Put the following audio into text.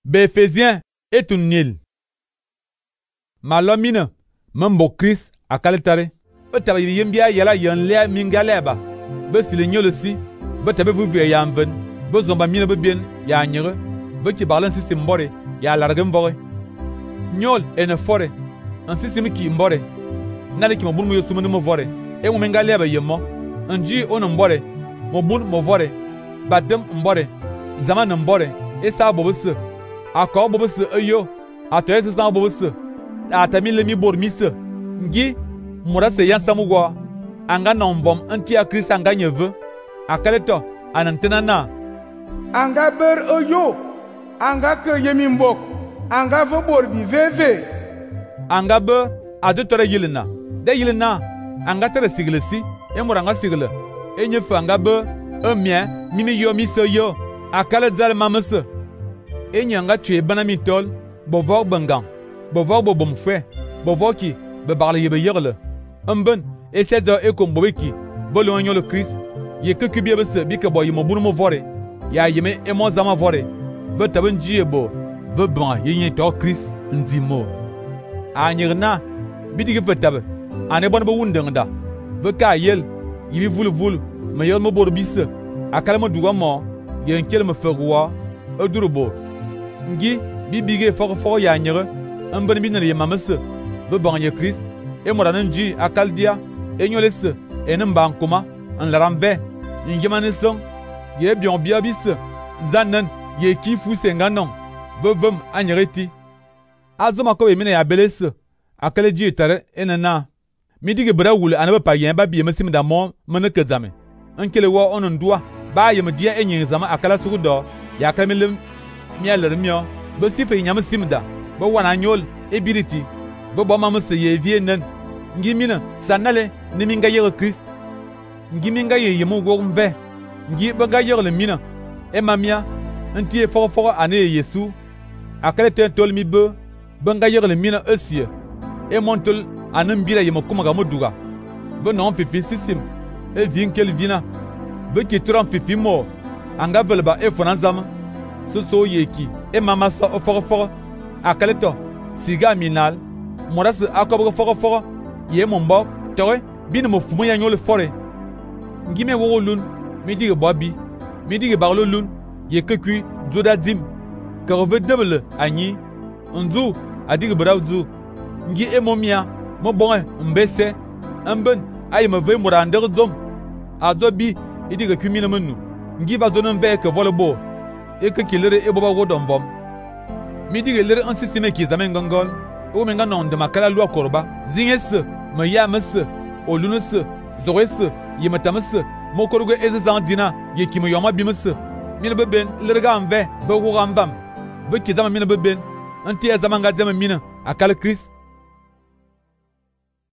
Befezien etunil. Malomina mambo Chris akalitare. Betabe yembia yala yanle mingaleba. Besile nyolosi. Betabe vuve yamben. Bezomba mina bebien ya nyere. Beki balansi simbore ya largem vore. Nyol ene fore. Ansi simiki mbore. Naliki mabun mo yosumunu mo vore. E mo mengaleba yemo. Anji ono mbore. Mobun mo vore. Badem mbore. Zaman mbore. Esa bobose. Akọ bobose ayo. Atoyese san bobose. Atami lemi bormise. Ngi murase yansamugo. Anga nomvom anti a Christ anga nyeve. Akaleto anantena na. Anga ber oyo. Anga ke yemimbok. Anga vo borbi veve. Anga be adotore yilina. De yilina anga tere siglesi. Emuranga sigle. Enyefe anga be emie mini yo mise yo. Akale zal mamese. Enyanga tue banami tol. Bovor bangang. Bovor bobom fwe. Bovor ki be barle yebe yerle. Mben esedo ekombobeki. Bolo anyo le Christ. Ye kekubie bese bike boy mo bunu mo vore. Ya yeme emo zama vore. Ve taben jiebo. Ve ban yenye to Christ ndimo. Anyirna bidige ve tabe. Ane bon bo wundengda. Ve ka yel yibi vulu me yel mo borbise. Akala mo duwa mo yen kel me fegwa odurubo. Ngi bibige fo ya nyere. Mben binere yemamese. Ve ban ye Christ. E moranji akaldia enyolese enemba nkoma enlarambe njemane song ye bion biabis zanen ye kifu senganon vevem anyereti azoma ko emine ya belese akaleji tare enana midige bra wule anabe payen ba biye mesim da mo meneke zame enkele wo onondua ba ye media enyin zama akala sugudo ya kamelem mielermio be sife nyam simda be wana nyol ebiriti be boma mese ye vienen ngimina sanale niminga yere Christ ngiminga ye yemu gombe ngi banga yere mina emamia ntie foro ane Yesu akale tentol mi be banga yere mina esie e montol anambira yemu kumaga moduga ve non fifi sisim e vinkel vina ve ki tram fifi mo anga velba e fonanzama so yeki e mama so foro akale to siga minal moras akobo foro ye mombo tore bin mo fumo ya nyole fore ngime wo lun mi dige bobi mi dige barlo lun ye kekui zodadim karove double anyi nzu adige brawzu ngi emomia mo bonge mbese amben ay me ve murander zom azobi idige kumina menu ngi va zonon ve ke volebo e ke kilere e boba wodom vom mi dige lere ansisime ki zamen gongol o menga non de makala lwa korba zingese me ya mese olunese zorese yemetamese mokorgo ezezandina yekimo yoma bimese mine beben lerga mve be wogambam ve kizama mine beben anti ezama ngazema mine akal Christ